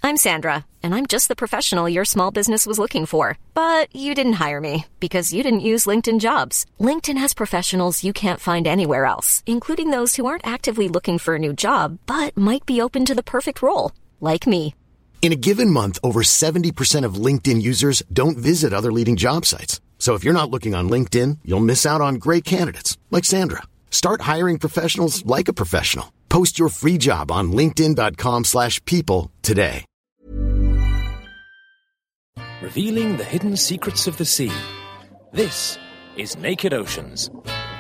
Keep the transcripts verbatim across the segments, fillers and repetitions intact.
I'm Sandra, and I'm just the professional your small business was looking for. But you didn't hire me because you didn't use LinkedIn Jobs. LinkedIn has professionals you can't find anywhere else, including those who aren't actively looking for a new job, but might be open to the perfect role, like me. In a given month, over seventy percent of LinkedIn users don't visit other leading job sites. So if you're not looking on LinkedIn, you'll miss out on great candidates, like Sandra. Start hiring professionals like a professional. Post your free job on linkedin.com slash people today. Revealing the hidden secrets of the sea. This is Naked Oceans.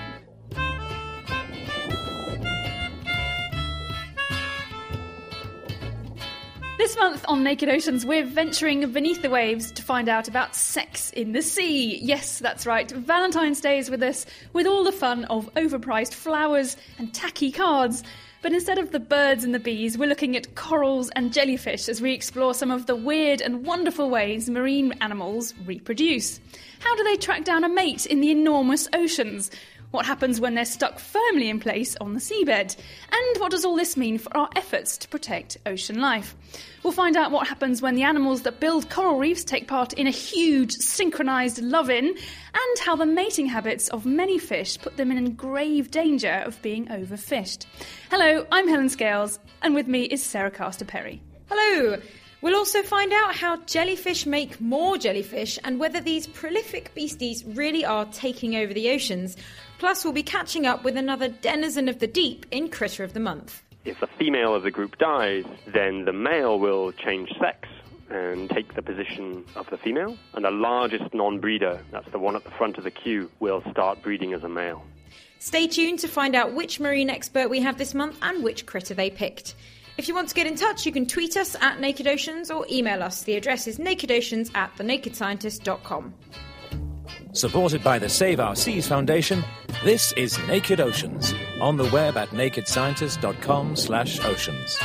This month on Naked Oceans, we're venturing beneath the waves to find out about sex in the sea. Yes, that's right. Valentine's Day is with us, with all the fun of overpriced flowers and tacky cards. But instead of the birds and the bees, we're looking at corals and jellyfish as we explore some of the weird and wonderful ways marine animals reproduce. How do they track down a mate in the enormous oceans? What happens when they're stuck firmly in place on the seabed? And what does all this mean for our efforts to protect ocean life? We'll find out what happens when the animals that build coral reefs take part in a huge synchronised love-in, and how the mating habits of many fish put them in grave danger of being overfished. Hello, I'm Helen Scales, and with me is Sarah Castor-Perry. Hello! We'll also find out how jellyfish make more jellyfish and whether these prolific beasties really are taking over the oceans. Plus, we'll be catching up with another denizen of the deep in Critter of the Month. If the female of the group dies, then the male will change sex and take the position of the female. And the largest non-breeder, that's the one at the front of the queue, will start breeding as a male. Stay tuned to find out which marine expert we have this month and which critter they picked. If you want to get in touch, you can tweet us at Naked Oceans or email us. The address is nakedoceans at the naked scientist dot com. Supported by the Save Our Seas Foundation, this is Naked Oceans, on the web at nakedscientist.com slash oceans.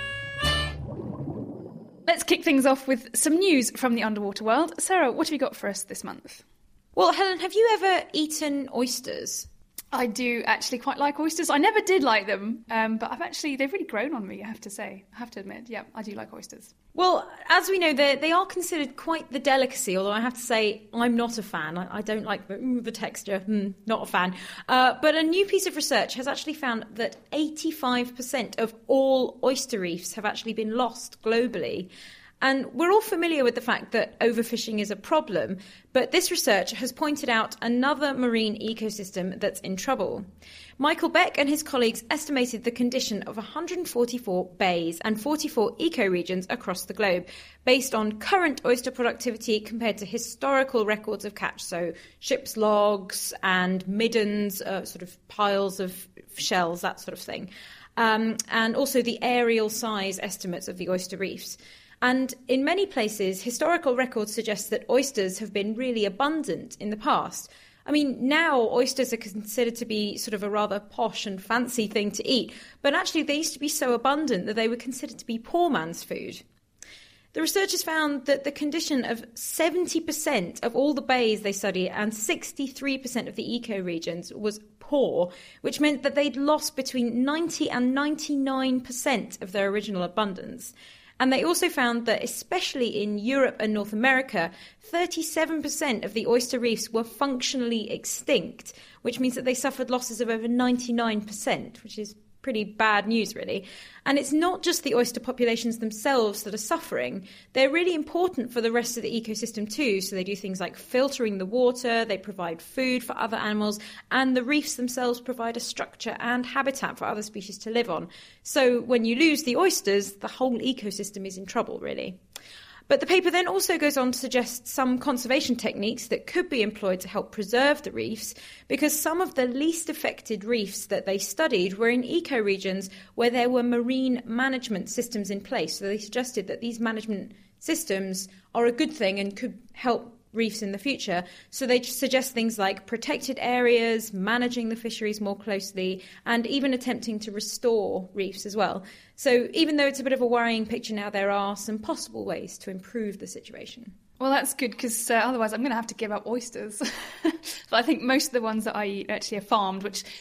Let's kick things off with some news from the underwater world. Sarah, what have you got for us this month? Well, Helen, have you ever eaten oysters? I do actually quite like oysters. I never did like them, um, but I've actually, they've really grown on me, I have to say. I have to admit, yeah, I do like oysters. Well, as we know, they are considered quite the delicacy, although I have to say I'm not a fan. I, I don't like the, mm, the texture, mm, not a fan. Uh, but a new piece of research has actually found that eighty-five percent of all oyster reefs have actually been lost globally. And we're all familiar with the fact that overfishing is a problem, but this research has pointed out another marine ecosystem that's in trouble. Michael Beck and his colleagues estimated the condition of one hundred forty-four bays and forty-four ecoregions across the globe, based on current oyster productivity compared to historical records of catch, so ships' logs and middens, uh, sort of piles of shells, that sort of thing, um, and also the aerial size estimates of the oyster reefs. And in many places, historical records suggest that oysters have been really abundant in the past. I mean, now oysters are considered to be sort of a rather posh and fancy thing to eat, but actually they used to be so abundant that they were considered to be poor man's food. The researchers found that the condition of seventy percent of all the bays they studied and sixty-three percent of the ecoregions was poor, which meant that they'd lost between ninety and ninety-nine percent of their original abundance. And they also found that, especially in Europe and North America, thirty-seven percent of the oyster reefs were functionally extinct, which means that they suffered losses of over ninety-nine percent, which is pretty bad news, really. And it's not just the oyster populations themselves that are suffering. They're really important for the rest of the ecosystem too. So they do things like filtering the water, they provide food for other animals, and the reefs themselves provide a structure and habitat for other species to live on. So when you lose the oysters, the whole ecosystem is in trouble, really. But the paper then also goes on to suggest some conservation techniques that could be employed to help preserve the reefs, because some of the least affected reefs that they studied were in ecoregions where there were marine management systems in place. So they suggested that these management systems are a good thing and could help reefs in the future. So they suggest things like protected areas, managing the fisheries more closely, and even attempting to restore reefs as well. So even though it's a bit of a worrying picture now, there are some possible ways to improve the situation. Well, that's good, because uh, otherwise I'm going to have to give up oysters. But I think most of the ones that I eat actually are farmed, which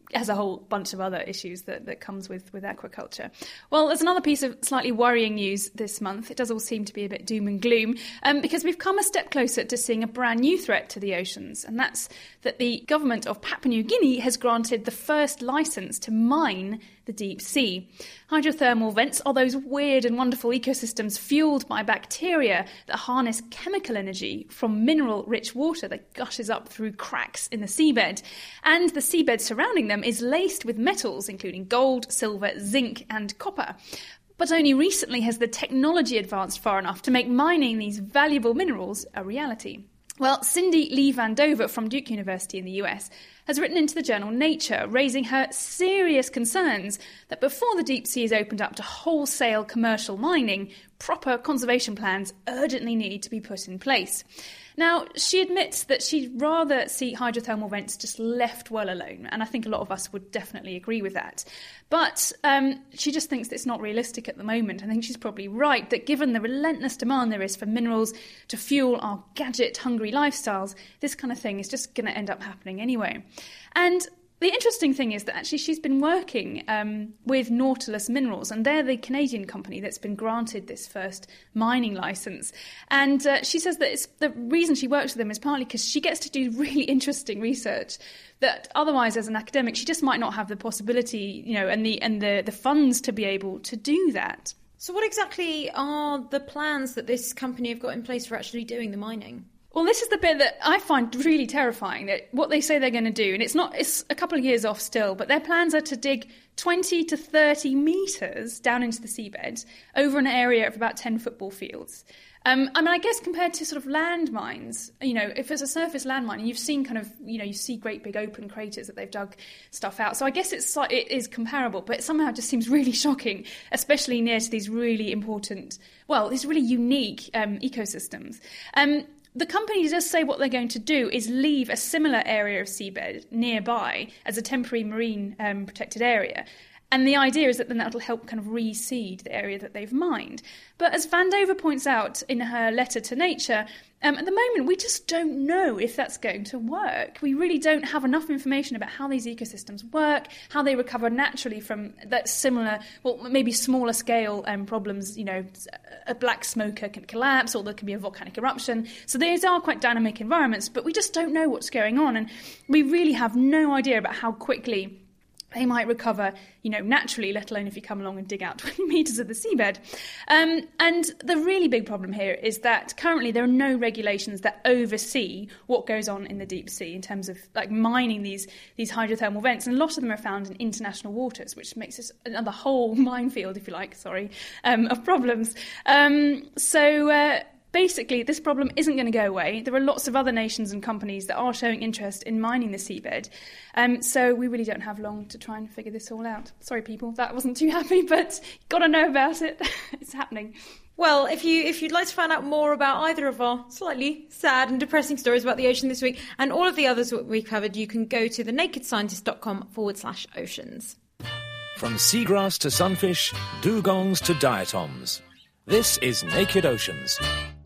has a whole bunch of other issues that, that comes with, with aquaculture. Well, there's another piece of slightly worrying news this month. It does all seem to be a bit doom and gloom, um, because we've come a step closer to seeing a brand new threat to the oceans, and that's that the government of Papua New Guinea has granted the first licence to mine the deep sea. Hydrothermal vents are those weird and wonderful ecosystems fuelled by bacteria that harness chemical energy from mineral-rich water that gushes up through cracks in the seabed. And the seabed surrounding them is laced with metals, including gold, silver, zinc and copper. But only recently has the technology advanced far enough to make mining these valuable minerals a reality. Well, Cindy Lee Vandover from Duke University in the U S has written into the journal Nature, raising her serious concerns that before the deep sea is opened up to wholesale commercial mining, proper conservation plans urgently need to be put in place. Now, she admits that she'd rather see hydrothermal vents just left well alone, and I think a lot of us would definitely agree with that. But um, she just thinks that it's not realistic at the moment. I think she's probably right that given the relentless demand there is for minerals to fuel our gadget-hungry lifestyles, this kind of thing is just going to end up happening anyway. And the interesting thing is that actually she's been working um, with Nautilus Minerals, and they're the Canadian company that's been granted this first mining licence. And uh, she says that it's, the reason she works with them is partly because she gets to do really interesting research that otherwise, as an academic, she just might not have the possibility, you know, and the and the, the funds to be able to do that. So what exactly are the plans that this company have got in place for actually doing the mining? Well, this is the bit that I find really terrifying, that what they say they're going to do, and it's not, it's a couple of years off still, but their plans are to dig twenty to thirty metres down into the seabed over an area of about ten football fields. Um, I mean, I guess compared to sort of landmines, you know, if it's a surface landmine, and you've seen kind of, you know, you see great big open craters that they've dug stuff out. So I guess it's it is comparable, but it somehow just seems really shocking, especially near to these really important, well, these really unique um, ecosystems. Um, The company does say what they're going to do is leave a similar area of seabed nearby as a temporary marine um, protected area. And the idea is that then that'll help kind of reseed the area that they've mined. But as Vandover points out in her letter to Nature, um, at the moment we just don't know if that's going to work. We really don't have enough information about how these ecosystems work, how they recover naturally from that similar, well, maybe smaller scale um, problems. You know, a black smoker can collapse, or there can be a volcanic eruption. So these are quite dynamic environments, but we just don't know what's going on. And we really have no idea about how quickly they might recover, you know, naturally, let alone if you come along and dig out twenty metres of the seabed. Um, and the really big problem here is that currently there are no regulations that oversee what goes on in the deep sea in terms of like mining these these hydrothermal vents. And a lot of them are found in international waters, which makes this another whole minefield, if you like, sorry, um, of problems. Um, so... Uh, Basically, this problem isn't going to go away. There are lots of other nations and companies that are showing interest in mining the seabed. Um, so we really don't have long to try and figure this all out. Sorry, people, that wasn't too happy, but you've got to know about it. It's happening. Well, if, you, if you'd like to find out more about either of our slightly sad and depressing stories about the ocean this week, and all of the others that we've covered, you can go to thenakedscientist.com forward slash oceans. From seagrass to sunfish, dugongs to diatoms. This is Naked Oceans.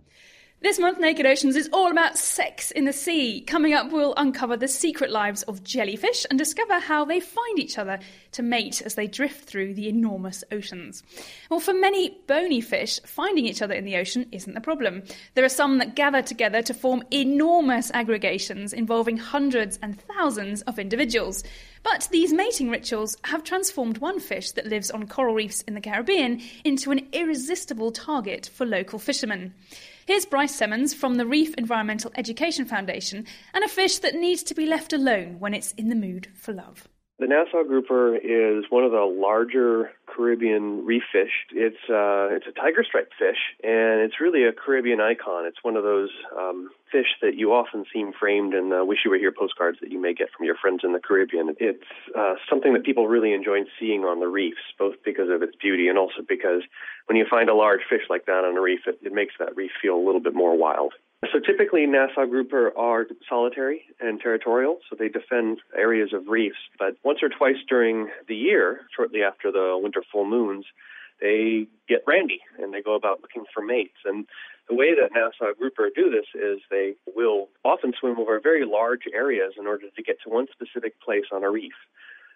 This month, Naked Oceans is all about sex in the sea. Coming up, we'll uncover the secret lives of jellyfish and discover how they find each other to mate as they drift through the enormous oceans. Well, for many bony fish, finding each other in the ocean isn't the problem. There are some that gather together to form enormous aggregations involving hundreds and thousands of individuals. But these mating rituals have transformed one fish that lives on coral reefs in the Caribbean into an irresistible target for local fishermen. Here's Bryce Semmons from the Reef Environmental Education Foundation and a fish that needs to be left alone when it's in the mood for love. The Nassau grouper is one of the larger Caribbean reef fish. It's uh, it's a tiger striped fish, and it's really a Caribbean icon. It's one of those um, fish that you often see framed in the Wish You Were Here postcards that you may get from your friends in the Caribbean. It's uh, something that people really enjoy seeing on the reefs, both because of its beauty and also because when you find a large fish like that on a reef, it, it makes that reef feel a little bit more wild. So typically Nassau grouper are solitary and territorial, so they defend areas of reefs. But once or twice during the year, shortly after the winter full moons, they get randy and they go about looking for mates. And the way that Nassau grouper do this is they will often swim over very large areas in order to get to one specific place on a reef.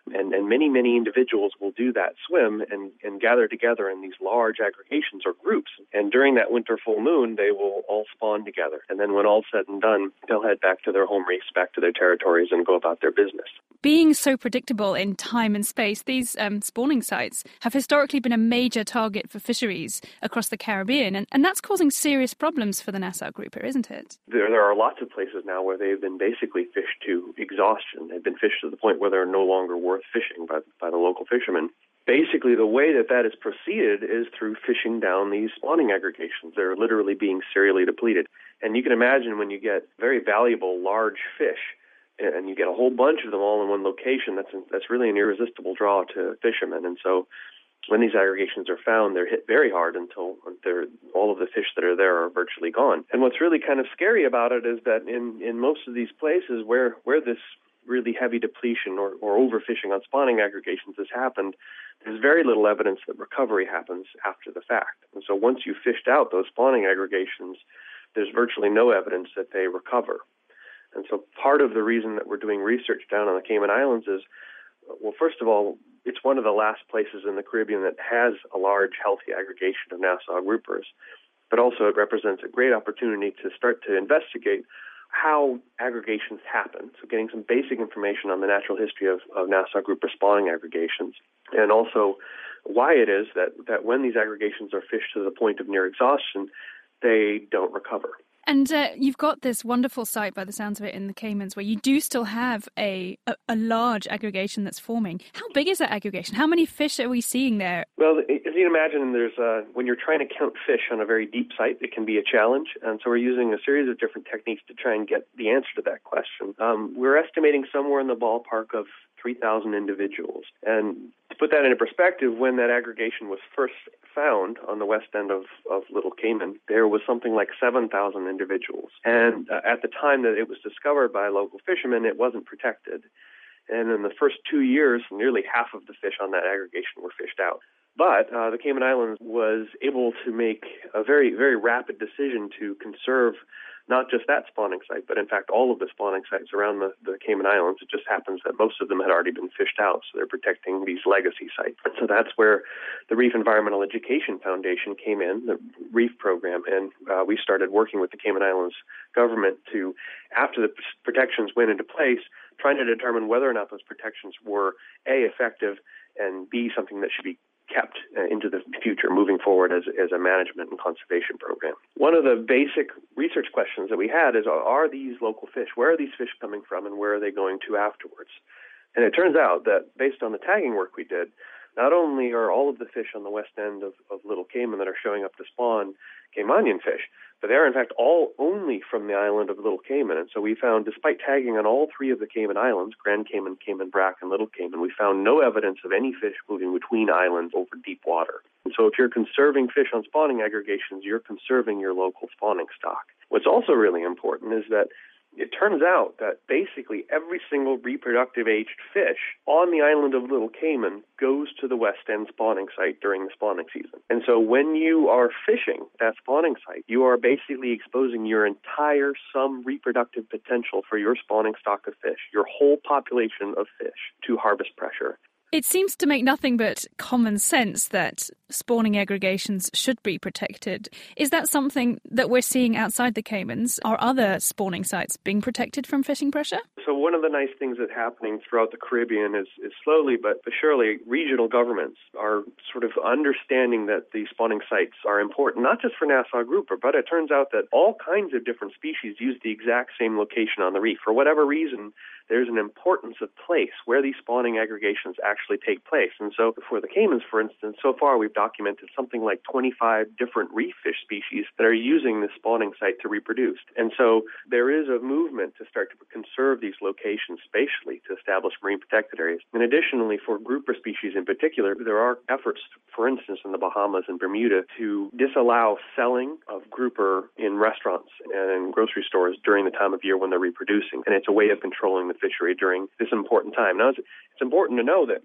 And, and many, many individuals will do that swim and, and gather together in these large aggregations or groups. And during that winter full moon, they will all spawn together. And then when all's said and done, they'll head back to their home reefs, back to their territories, and go about their business. Being so predictable in time and space, these um, spawning sites have historically been a major target for fisheries across the Caribbean, and, and that's causing serious problems for the Nassau grouper, isn't it? There, there are lots of places now where they've been basically fished to exhaustion. They've been fished to the point where they're no longer worth fishing by, by the local fishermen. Basically, the way that that is proceeded is through fishing down these spawning aggregations. They're literally being serially depleted. And you can imagine when you get very valuable, large fish, and you get a whole bunch of them all in one location, that's that's really an irresistible draw to fishermen. And so when these aggregations are found, they're hit very hard until they're, all of the fish that are there are virtually gone. And what's really kind of scary about it is that in, in most of these places where, where this really heavy depletion or, or overfishing on spawning aggregations has happened, there's very little evidence that recovery happens after the fact. And so once you've fished out those spawning aggregations, there's virtually no evidence that they recover. And so part of the reason that we're doing research down on the Cayman Islands is, well, first of all, it's one of the last places in the Caribbean that has a large, healthy aggregation of Nassau groupers. But also it represents a great opportunity to start to investigate how aggregations happen. So getting some basic information on the natural history of, of Nassau grouper spawning aggregations, and also why it is that, that when these aggregations are fished to the point of near exhaustion, they don't recover. And uh, you've got this wonderful site, by the sounds of it, in the Caymans, where you do still have a, a, a large aggregation that's forming. How big is that aggregation? How many fish are we seeing there? Well, as you can imagine, there's uh, when you're trying to count fish on a very deep site, it can be a challenge. And so we're using a series of different techniques to try and get the answer to that question. Um, we're estimating somewhere in the ballpark of three thousand individuals. And to put that into perspective, when that aggregation was first found on the west end of, of Little Cayman, there was something like seven thousand individuals. And uh, at the time that it was discovered by local fishermen, it wasn't protected. And in the first two years, nearly half of the fish on that aggregation were fished out. But uh, the Cayman Islands was able to make a very, very rapid decision to conserve not just that spawning site, but in fact all of the spawning sites around the, the Cayman Islands. It just happens that most of them had already been fished out, so they're protecting these legacy sites. So that's where the Reef Environmental Education Foundation came in, the REEF program, and uh, we started working with the Cayman Islands government to, after the protections went into place, trying to determine whether or not those protections were, A, effective, and B, something that should be kept uh, into the future, moving forward as, as a management and conservation program. One of the basic research questions that we had is, are these local fish? Where are these fish coming from, and where are they going to afterwards? And it turns out that based on the tagging work we did, not only are all of the fish on the west end of, of Little Cayman that are showing up to spawn Caymanian fish, but they are in fact all only from the island of Little Cayman. And so we found, despite tagging on all three of the Cayman Islands, Grand Cayman, Cayman Brac, and Little Cayman, we found no evidence of any fish moving between islands over deep water. And so if you're conserving fish on spawning aggregations, you're conserving your local spawning stock. What's also really important is that it turns out that basically every single reproductive aged fish on the island of Little Cayman goes to the west end spawning site during the spawning season. And so when you are fishing that spawning site, you are basically exposing your entire sum reproductive potential for your spawning stock of fish, your whole population of fish, to harvest pressure. It seems to make nothing but common sense that spawning aggregations should be protected. Is that something that we're seeing outside the Caymans? Are other spawning sites being protected from fishing pressure? So one of the nice things that's happening throughout the Caribbean is, is slowly but surely regional governments are sort of understanding that these spawning sites are important, not just for Nassau grouper, but it turns out that all kinds of different species use the exact same location on the reef. For whatever reason, there's an importance of place where these spawning aggregations actually take place. And so for the Caymans, for instance, so far we've documented something like twenty-five different reef fish species that are using this spawning site to reproduce. And so there is a movement to start to conserve these locations spatially to establish marine protected areas. And additionally, for grouper species in particular, there are efforts, for instance, in the Bahamas and Bermuda to disallow selling of grouper in restaurants and in grocery stores during the time of year when they're reproducing. And it's a way of controlling the fishery during this important time. Now, it's, it's important to know that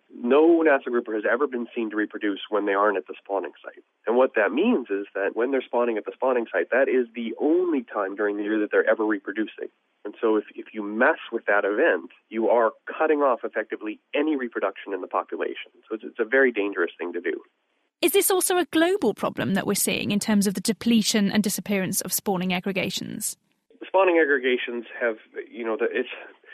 no NASA grouper has ever been seen to reproduce when they aren't at the spawning site. And what that means is that when they're spawning at the spawning site, that is the only time during the year that they're ever reproducing. And so if, if you mess with that event, you are cutting off effectively any reproduction in the population. So it's, it's a very dangerous thing to do. Is this also a global problem that we're seeing in terms of the depletion and disappearance of spawning aggregations? The spawning aggregations have, you know, the, it's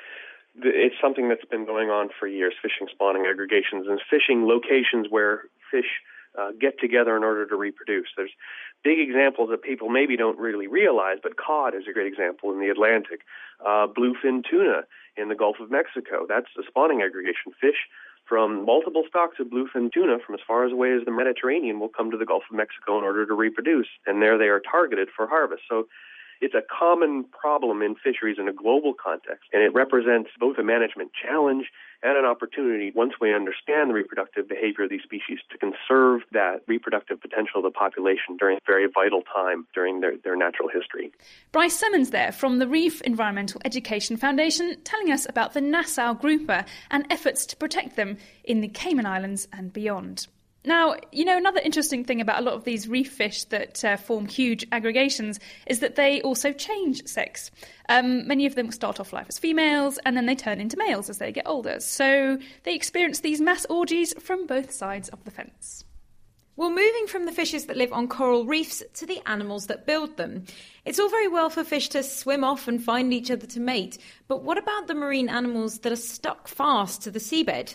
it's something that's been going on for years, fishing spawning aggregations and fishing locations where fish uh, get together in order to reproduce. There's big examples that people maybe don't really realize, but cod is a great example in the Atlantic. Uh, bluefin tuna in the Gulf of Mexico, that's a spawning aggregation. Fish from multiple stocks of bluefin tuna from as far as away as the Mediterranean will come to the Gulf of Mexico in order to reproduce, and there they are targeted for harvest. So it's a common problem in fisheries in a global context, and it represents both a management challenge and an opportunity, once we understand the reproductive behavior of these species, to conserve that reproductive potential of the population during a very vital time during their, their natural history. Bryce Simmons there from the Reef Environmental Education Foundation telling us about the Nassau grouper and efforts to protect them in the Cayman Islands and beyond. Now, you know, another interesting thing about a lot of these reef fish that uh, form huge aggregations is that they also change sex. Um, many of them start off life as females and then they turn into males as they get older. So they experience these mass orgies from both sides of the fence. Well, moving from the fishes that live on coral reefs to the animals that build them. It's all very well for fish to swim off and find each other to mate, but what about the marine animals that are stuck fast to the seabed?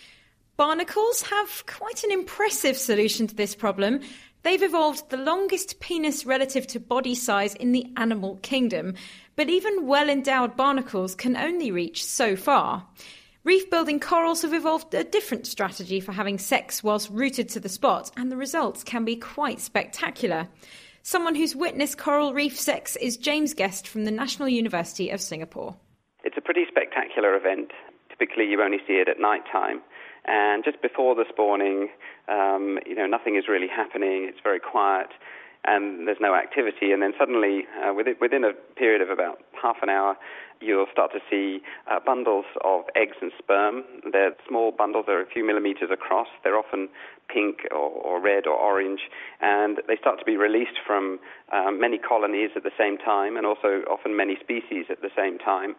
Barnacles have quite an impressive solution to this problem. They've evolved the longest penis relative to body size in the animal kingdom, but even well-endowed barnacles can only reach so far. Reef-building corals have evolved a different strategy for having sex whilst rooted to the spot, and the results can be quite spectacular. Someone who's witnessed coral reef sex is James Guest from the National University of Singapore. It's a pretty spectacular event. Typically you only see it at night time. And just before the spawning, um, you know, nothing is really happening. It's very quiet, and there's no activity. And then suddenly, uh, within, within a period of about half an hour, you'll start to see uh, bundles of eggs and sperm. They're small bundles. They're a few millimeters across. They're often pink or, or red or orange, and they start to be released from um, many colonies at the same time, and also often many species at the same time.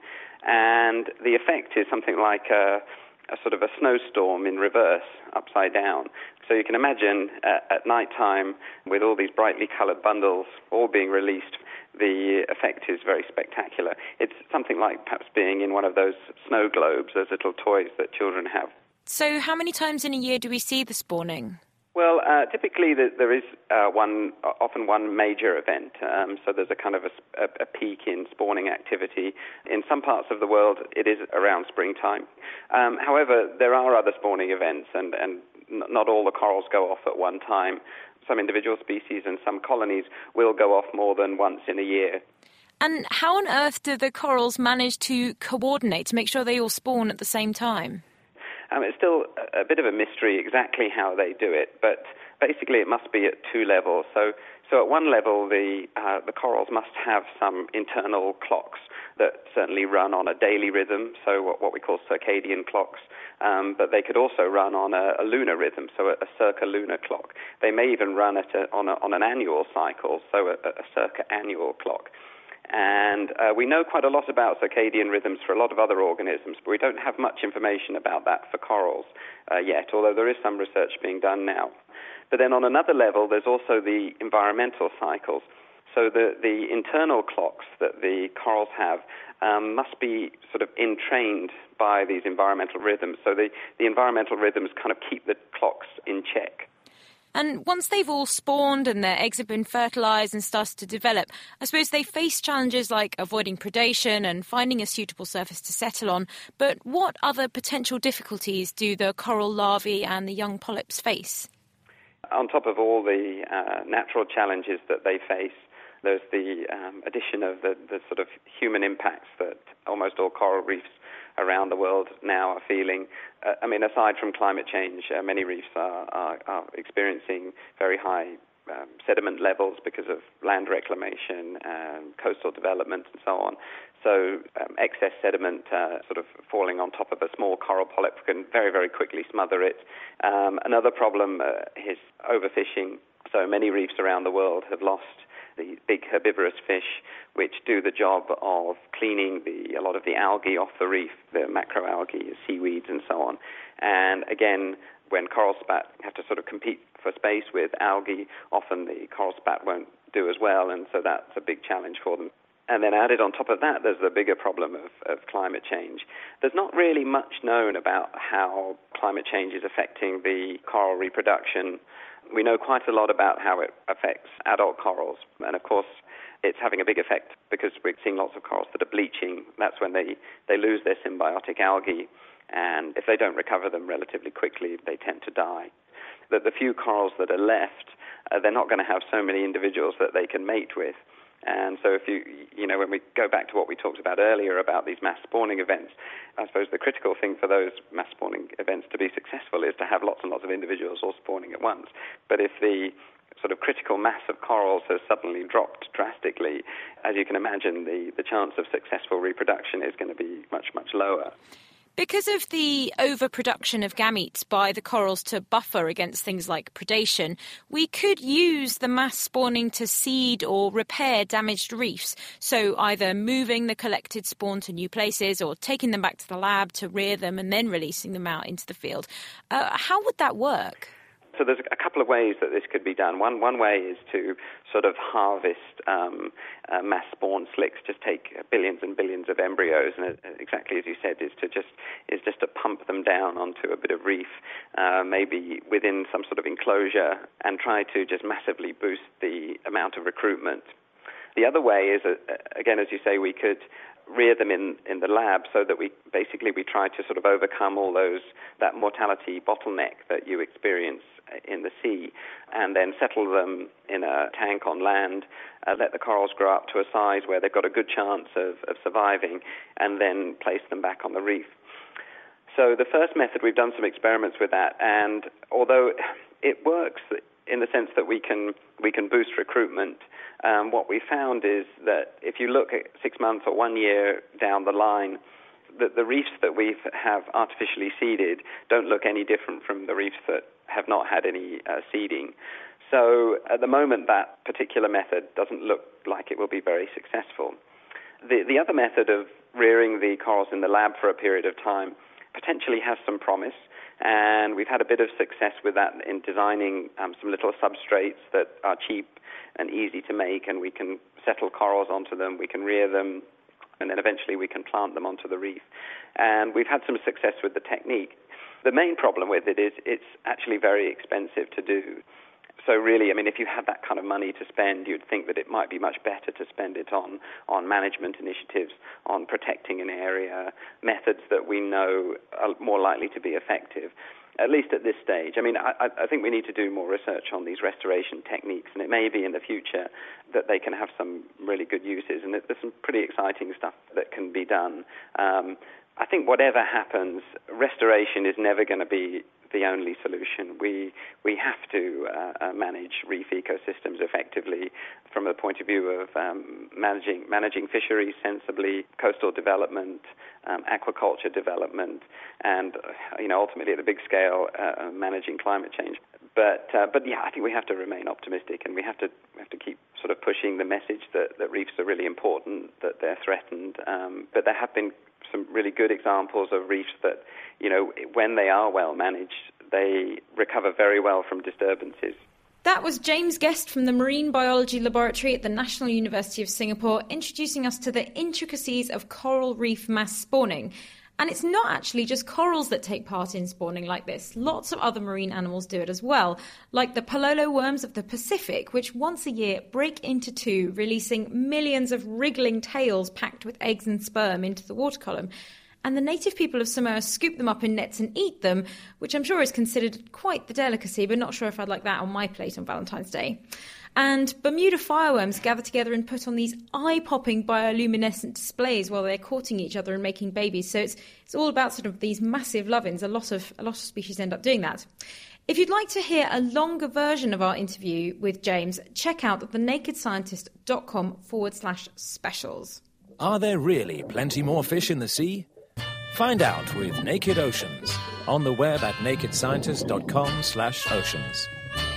And the effect is something like a a sort of a snowstorm in reverse, upside down. So you can imagine uh, at night time, with all these brightly coloured bundles all being released, the effect is very spectacular. It's something like perhaps being in one of those snow globes, those little toys that children have. So how many times in a year do we see the spawning? Well, uh, typically the, there is uh, one, often one major event. Um, so there's a kind of a, a, a peak in spawning activity. In some parts of the world, it is around springtime. Um, however, there are other spawning events, and, and not all the corals go off at one time. Some individual species and some colonies will go off more than once in a year. And how on earth do the corals manage to coordinate to make sure they all spawn at the same time? Um, it's still a, a bit of a mystery exactly how they do it, but basically it must be at two levels. So, so at one level, the uh, the corals must have some internal clocks that certainly run on a daily rhythm, so what, what we call circadian clocks, um, but they could also run on a, a lunar rhythm, so a, a circa-lunar clock. They may even run at a, on, a, on an annual cycle, so a, a circa-annual clock. And uh, we know quite a lot about circadian rhythms for a lot of other organisms, but we don't have much information about that for corals uh, yet, although there is some research being done now. But then on another level, there's also the environmental cycles. So the, the internal clocks that the corals have um, must be sort of entrained by these environmental rhythms. So the, the environmental rhythms kind of keep the clocks in check. And once they've all spawned and their eggs have been fertilised and started to develop, I suppose they face challenges like avoiding predation and finding a suitable surface to settle on. But what other potential difficulties do the coral larvae and the young polyps face? On top of all the uh, natural challenges that they face, there's the um, addition of the, the sort of human impacts that almost all coral reefs around the world now are feeling. Uh, I mean, aside from climate change, uh, many reefs are, are, are experiencing very high um, sediment levels because of land reclamation, um, coastal development, and so on. So um, excess sediment uh, sort of falling on top of a small coral polyp can very, very quickly smother it. Um, another problem uh, is overfishing. So many reefs around the world have lost the big herbivorous fish, which do the job of cleaning the, a lot of the algae off the reef, the macroalgae, seaweeds, and so on. And again, when coral spat have to sort of compete for space with algae, often the coral spat won't do as well, and so that's a big challenge for them. And then added on top of that, there's the bigger problem of, of climate change. There's not really much known about how climate change is affecting the coral reproduction. We know quite a lot about how it affects adult corals, and of course it's having a big effect because we're seeing lots of corals that are bleaching. That's when they, they lose their symbiotic algae, and if they don't recover them relatively quickly, they tend to die. The, the few corals that are left, uh, they're not going to have so many individuals that they can mate with. And so if you, you know, when we go back to what we talked about earlier about these mass spawning events, I suppose the critical thing for those mass spawning events to be successful is to have lots and lots of individuals all spawning at once. But if the sort of critical mass of corals has suddenly dropped drastically, as you can imagine, the, the chance of successful reproduction is going to be much, much lower. Because of the overproduction of gametes by the corals to buffer against things like predation, we could use the mass spawning to seed or repair damaged reefs. So either moving the collected spawn to new places or taking them back to the lab to rear them and then releasing them out into the field. Uh, how would that work? So there's a couple of ways that this could be done. One one way is to sort of harvest um, uh, mass spawn slicks, just take billions and billions of embryos, and uh, exactly as you said, is to just is just to pump them down onto a bit of reef, uh, maybe within some sort of enclosure, and try to just massively boost the amount of recruitment. The other way is, uh, again, as you say, we could rear them in, in the lab so that we basically we try to sort of overcome all those that mortality bottleneck that you experience in the sea, and then settle them in a tank on land, uh, let the corals grow up to a size where they've got a good chance of, of surviving, and then place them back on the reef. So the first method, we've done some experiments with that, and although it works in the sense that we can we can boost recruitment, um, what we found is that if you look at six months or one year down the line, the, the reefs that we have artificially seeded don't look any different from the reefs that have not had any uh, seeding. So at the moment, that particular method doesn't look like it will be very successful. The, the other method of rearing the corals in the lab for a period of time potentially has some promise, and we've had a bit of success with that in designing um, some little substrates that are cheap and easy to make, and we can settle corals onto them, we can rear them, and then eventually we can plant them onto the reef. And we've had some success with the technique. The main problem with it is it's actually very expensive to do. So really, I mean, if you had that kind of money to spend, you'd think that it might be much better to spend it on, on management initiatives, on protecting an area, methods that we know are more likely to be effective, at least at this stage. I mean, I, I think we need to do more research on these restoration techniques, and it may be in the future that they can have some really good uses, and there's some pretty exciting stuff that can be done. Um, I think whatever happens, restoration is never going to be the only solution. We we have to uh, uh, manage reef ecosystems effectively from the point of view of um, managing managing fisheries sensibly, coastal development, um, aquaculture development, and uh, you know ultimately at a big scale uh, managing climate change. But uh, but yeah, I think we have to remain optimistic, and we have to we have to keep sort of pushing the message that, that reefs are really important, that they're threatened. Um, but there have been some really good examples of reefs that, you know, when they are well managed, they recover very well from disturbances. That was James Guest from the Marine Biology Laboratory at the National University of Singapore, introducing us to the intricacies of coral reef mass spawning. And it's not actually just corals that take part in spawning like this. Lots of other marine animals do it as well, like the palolo worms of the Pacific, which once a year break into two, releasing millions of wriggling tails packed with eggs and sperm into the water column. And the native people of Samoa scoop them up in nets and eat them, which I'm sure is considered quite the delicacy, but not sure if I'd like that on my plate on Valentine's Day. And Bermuda fireworms gather together and put on these eye-popping bioluminescent displays while they're courting each other and making babies. So it's it's all about sort of these massive love-ins. A lot of a lot of species end up doing that. If you'd like to hear a longer version of our interview with James, check out thenakedscientist.com forward slash specials. Are there really plenty more fish in the sea? Find out with Naked Oceans on the web at nakedscientist.com slash oceans.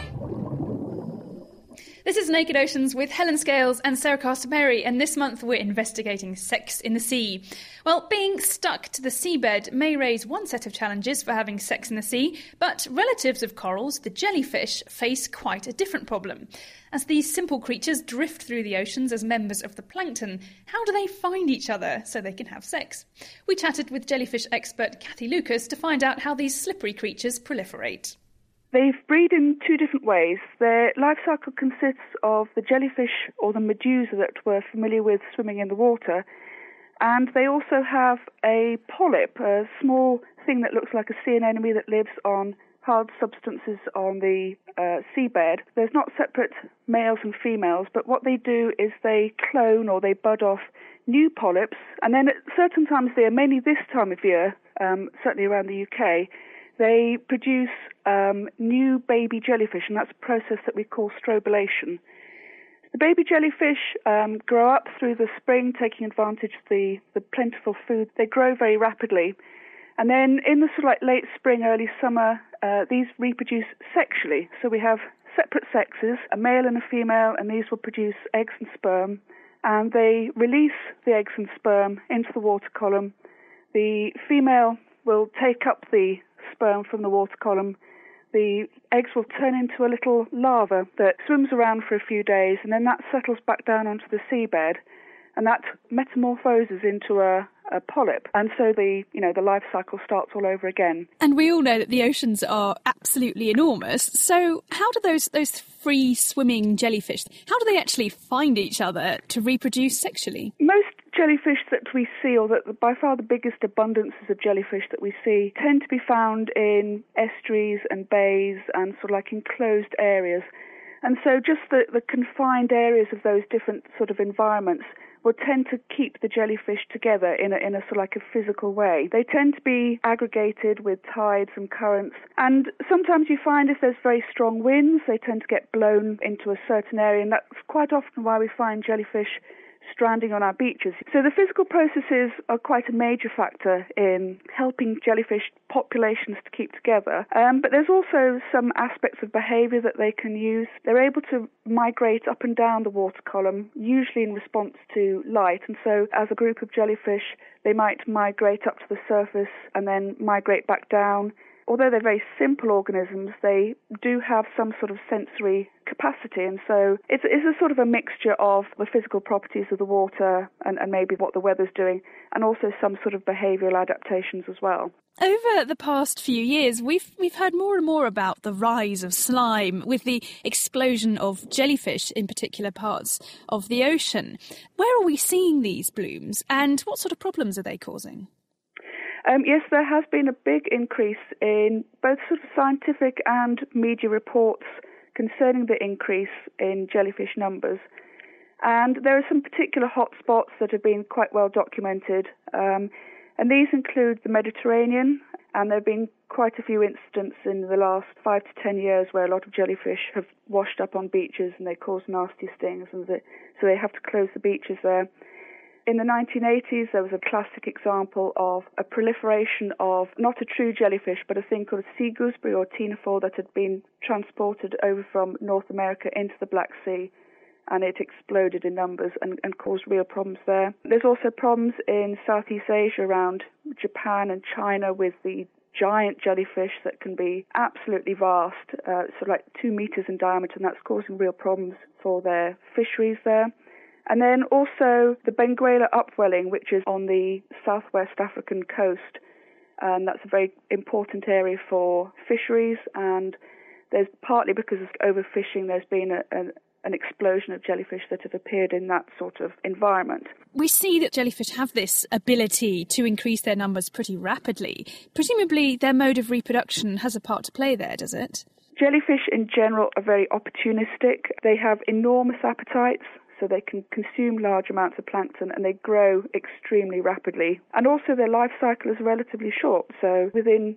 This is Naked Oceans with Helen Scales and Sarah Castor-Perry, and this month we're investigating sex in the sea. Well, being stuck to the seabed may raise one set of challenges for having sex in the sea, but relatives of corals, the jellyfish, face quite a different problem. As these simple creatures drift through the oceans as members of the plankton, how do they find each other so they can have sex? We chatted with jellyfish expert Kathy Lucas to find out how these slippery creatures proliferate. They breed in two different ways. Their life cycle consists of the jellyfish or the medusa that we're familiar with swimming in the water, and they also have a polyp, a small thing that looks like a sea anemone that lives on hard substances on the uh, seabed. There's not separate males and females, but what they do is they clone or they bud off new polyps, and then at certain times of the year, mainly this time of year, um, certainly around the U K, they produce um, new baby jellyfish, and that's a process that we call strobilation. The baby jellyfish um, grow up through the spring, taking advantage of the, the plentiful food. They grow very rapidly. And then in the sort of like late spring, early summer, uh, these reproduce sexually. So we have separate sexes, a male and a female, and these will produce eggs and sperm. And they release the eggs and sperm into the water column. The female will take up the sperm from the water column. The eggs will turn into a little larva that swims around for a few days, and then that settles back down onto the seabed, and that metamorphoses into a, a polyp. And so the you know the life cycle starts all over again. And we all know that the oceans are absolutely enormous. So how do those those free swimming jellyfish, how do they actually find each other to reproduce sexually? Most jellyfish that we see, or that by far the biggest abundances of jellyfish that we see, tend to be found in estuaries and bays and sort of like enclosed areas. And so just the, the confined areas of those different sort of environments will tend to keep the jellyfish together in a, in a sort of like a physical way. They tend to be aggregated with tides and currents, and sometimes you find if there's very strong winds, they tend to get blown into a certain area, and that's quite often why we find jellyfish stranding on our beaches. So the physical processes are quite a major factor in helping jellyfish populations to keep together. Um, but there's also some aspects of behaviour that they can use. They're able to migrate up and down the water column, usually in response to light. And so as a group of jellyfish, they might migrate up to the surface and then migrate back down. Although they're very simple organisms, they do have some sort of sensory capacity, and so it's, it's a sort of a mixture of the physical properties of the water and, and maybe what the weather's doing, and also some sort of behavioural adaptations as well. Over the past few years, we've we've heard more and more about the rise of slime with the explosion of jellyfish in particular parts of the ocean. Where are we seeing these blooms, and what sort of problems are they causing? Um, yes, there has been a big increase in both sort of scientific and media reports concerning the increase in jellyfish numbers. And there are some particular hotspots that have been quite well documented. Um, and these include the Mediterranean, and there have been quite a few incidents in the last five to ten years where a lot of jellyfish have washed up on beaches and they cause nasty stings, and the, so they have to close the beaches there. In the nineteen eighties, there was a classic example of a proliferation of not a true jellyfish, but a thing called a sea gooseberry or ctenophore that had been transported over from North America into the Black Sea, and it exploded in numbers and, and caused real problems there. There's also problems in Southeast Asia around Japan and China with the giant jellyfish that can be absolutely vast, uh, sort of like two meters in diameter, and that's causing real problems for their fisheries there. And then also the Benguela upwelling, which is on the southwest African coast, and that's a very important area for fisheries. And there's partly because of overfishing, there's been a, a, an explosion of jellyfish that have appeared in that sort of environment. We see that jellyfish have this ability to increase their numbers pretty rapidly. Presumably their mode of reproduction has a part to play there, does it? Jellyfish in general are very opportunistic. They have enormous appetites, so they can consume large amounts of plankton, and they grow extremely rapidly. And also their life cycle is relatively short, so within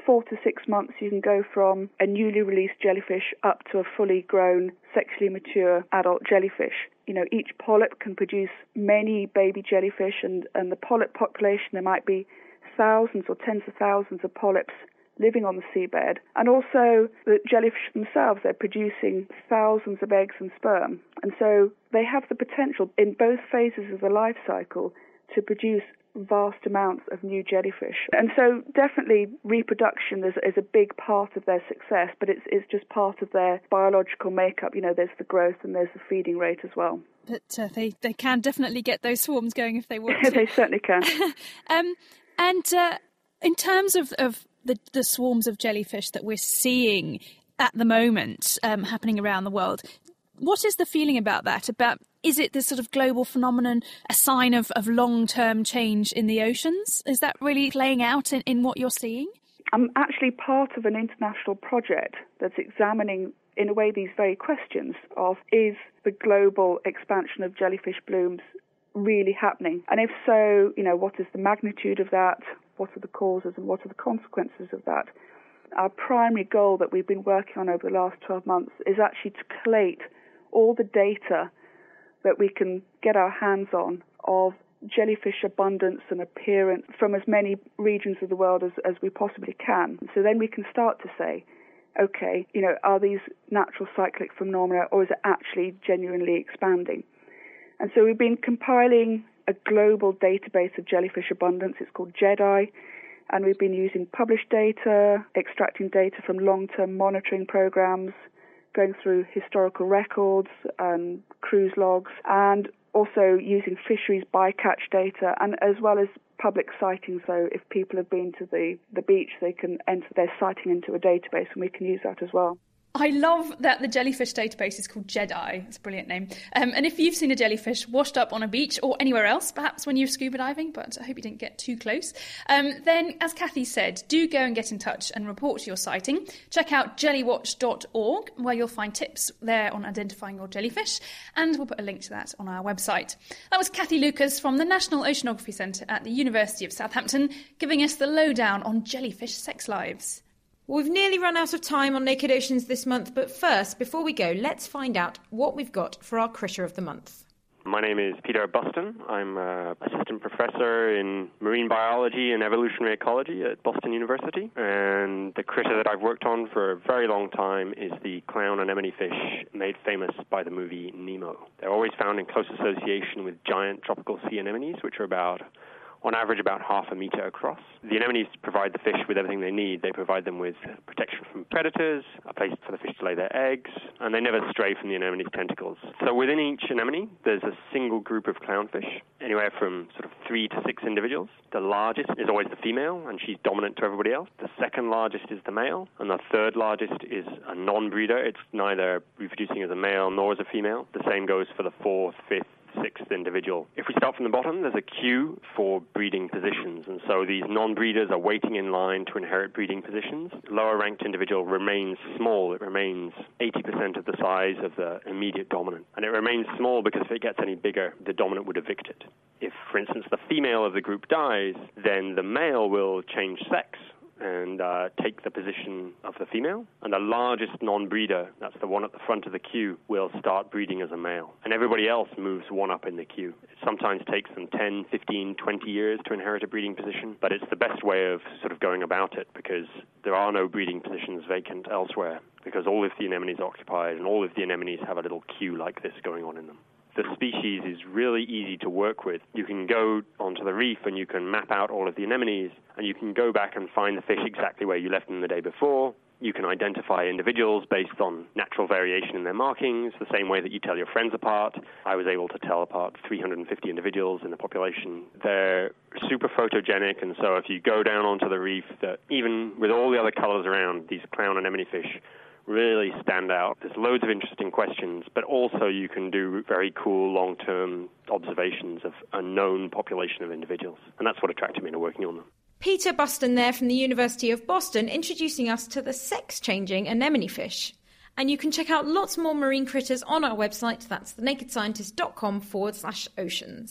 four to six months, you can go from a newly released jellyfish up to a fully grown, sexually mature adult jellyfish. You know, each polyp can produce many baby jellyfish, and, and the polyp population, there might be thousands or tens of thousands of polyps living on the seabed. And also the jellyfish themselves, they're producing thousands of eggs and sperm. And so they have the potential in both phases of the life cycle to produce vast amounts of new jellyfish. And so definitely reproduction is, is a big part of their success, but it's, it's just part of their biological makeup. You know, there's the growth and there's the feeding rate as well. But uh, they, they can definitely get those swarms going if they want to. They certainly can. um, and uh, in terms of, of the, the swarms of jellyfish that we're seeing at the moment um, happening around the world, what is the feeling about that? About is it this sort of global phenomenon, a sign of, of long-term change in the oceans? Is that really playing out in, in what you're seeing? I'm actually part of an international project that's examining, in a way, these very questions of, is the global expansion of jellyfish blooms really happening? And if so, you know, what is the magnitude of that? What are the causes and what are the consequences of that? Our primary goal that we've been working on over the last twelve months is actually to collate all the data that we can get our hands on of jellyfish abundance and appearance from as many regions of the world as, as we possibly can. So then we can start to say, okay, you know, are these natural cyclic phenomena or is it actually genuinely expanding? And so we've been compiling a global database of jellyfish abundance. It's called JEDI. And we've been using published data, extracting data from long-term monitoring programs, going through historical records and cruise logs, and also using fisheries bycatch data, and as well as public sightings. So if people have been to the, the beach, they can enter their sighting into a database, and we can use that as well. I love that the jellyfish database is called JEDI. It's a brilliant name. Um, and if you've seen a jellyfish washed up on a beach or anywhere else, perhaps when you're scuba diving, but I hope you didn't get too close, um, then, as Kathy said, do go and get in touch and report your sighting. Check out jellywatch dot org, where you'll find tips there on identifying your jellyfish, and we'll put a link to that on our website. That was Kathy Lucas from the National Oceanography Centre at the University of Southampton, giving us the lowdown on jellyfish sex lives. We've nearly run out of time on Naked Oceans this month, but first, before we go, let's find out what we've got for our Critter of the Month. My name is Peter Buston. I'm an assistant professor in marine biology and evolutionary ecology at Boston University. And the critter that I've worked on for a very long time is the clown anemone fish made famous by the movie Nemo. They're always found in close association with giant tropical sea anemones, which are about on average about half a meter across. The anemones provide the fish with everything they need. They provide them with protection from predators, a place for the fish to lay their eggs, and they never stray from the anemone's tentacles. So within each anemone, there's a single group of clownfish, anywhere from sort of three to six individuals. The largest is always the female, and she's dominant to everybody else. The second largest is the male, and the third largest is a non-breeder. It's neither reproducing as a male nor as a female. The same goes for the fourth, fifth, sixth individual. If we start from the bottom, there's a queue for breeding positions, and so these non-breeders are waiting in line to inherit breeding positions. The lower-ranked individual remains small. It remains eighty percent of the size of the immediate dominant, and it remains small because if it gets any bigger, the dominant would evict it. If, for instance, the female of the group dies, then the male will change sex and uh, take the position of the female. And the largest non-breeder, that's the one at the front of the queue, will start breeding as a male. And everybody else moves one up in the queue. It sometimes takes them ten, fifteen, twenty years to inherit a breeding position, but it's the best way of sort of going about it because there are no breeding positions vacant elsewhere because all of the anemones are occupied and all of the anemones have a little queue like this going on in them. The species is really easy to work with. You can go onto the reef and you can map out all of the anemones and you can go back and find the fish exactly where you left them the day before. You can identify individuals based on natural variation in their markings, the same way that you tell your friends apart. I was able to tell apart three hundred fifty individuals in the population. They're super photogenic, and so if you go down onto the reef, that even with all the other colors around, these clown anemone fish really stand out. There's loads of interesting questions, but also you can do very cool long-term observations of a known population of individuals. And that's what attracted me to working on them. Peter Buston there from the University of Boston, introducing us to the sex-changing anemone fish. And you can check out lots more marine critters on our website. That's thenakedscientist.com forward slash oceans.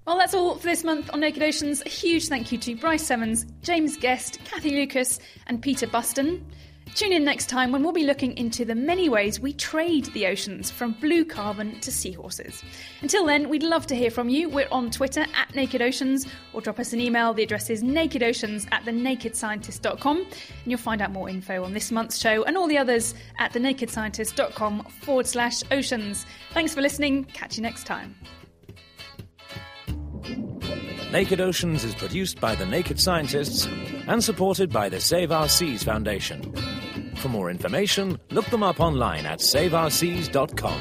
Well, that's all for this month on Naked Oceans. A huge thank you to Bryce Simmons, James Guest, Kathy Lucas and Peter Buston. Tune in next time when we'll be looking into the many ways we trade the oceans, from blue carbon to seahorses. Until then, we'd love to hear from you. We're on Twitter at Naked Oceans, or drop us an email. The address is nakedoceans at the naked scientist dot com, and you'll find out more info on this month's show and all the others at thenakedscientist.com forward slash oceans. Thanks for listening. Catch you next time. Naked Oceans is produced by The Naked Scientists and supported by the Save Our Seas Foundation. For more information, look them up online at save our seas dot com.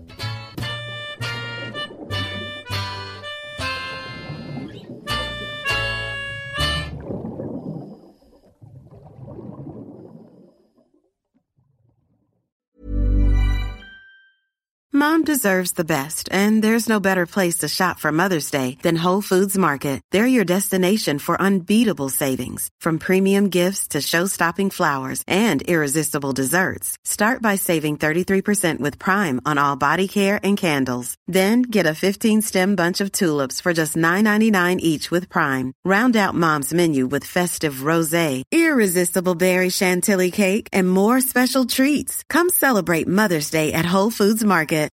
Mom deserves the best, and there's no better place to shop for Mother's Day than Whole Foods Market. They're your destination for unbeatable savings, from premium gifts to show-stopping flowers and irresistible desserts. Start by saving thirty-three percent with Prime on all body care and candles. Then get a fifteen-stem bunch of tulips for just nine ninety-nine each with Prime. Round out Mom's menu with festive rosé, irresistible berry chantilly cake, and more special treats. Come celebrate Mother's Day at Whole Foods Market.